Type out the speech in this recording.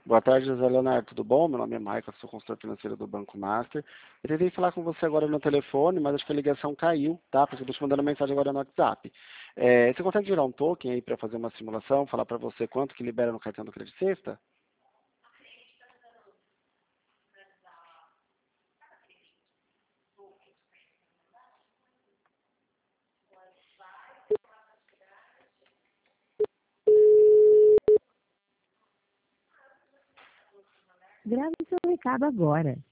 Boa tarde, José Leonardo, tudo bom? Meu nome é Michael, sou consultor financeiro do Banco Master. Eu tentei falar com você agora no telefone, mas acho que a ligação caiu, tá? Porque eu estou te mandando mensagem agora no WhatsApp. Você consegue gerar um token aí para fazer uma simulação, falar para você quanto que libera no cartão do Credit Sexta? Grave seu recado agora.